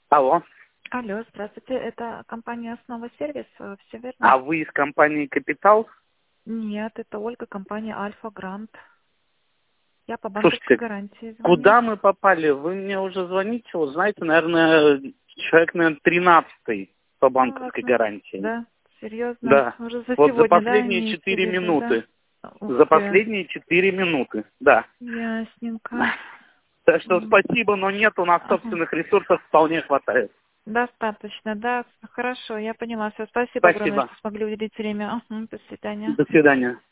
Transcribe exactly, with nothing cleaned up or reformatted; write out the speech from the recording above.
Алло. Алло, здравствуйте. Это компания «Основа сервис». э, Все верно? А вы из компании «Капитал»? Нет, это Ольга, компания «Альфа Грант». Я по банковской Слушайте, гарантии звоню. куда мы попали? Вы мне уже звоните, вот знаете, наверное, человек, наверное, тринадцатый по банковской Ладно. гарантии. Да, серьезно. Да. Уже за Вот за сегодня, да, последние имеете в четыре виду, да? минуты. Ух За ты. последние четыре минуты, да. Ясненько. Так что М, спасибо, но нет, у нас ага. собственных ресурсов вполне хватает. Достаточно, да. Хорошо, я поняла. Все, спасибо огромное, Спасибо. что смогли уделить время. Ага, до свидания. До свидания.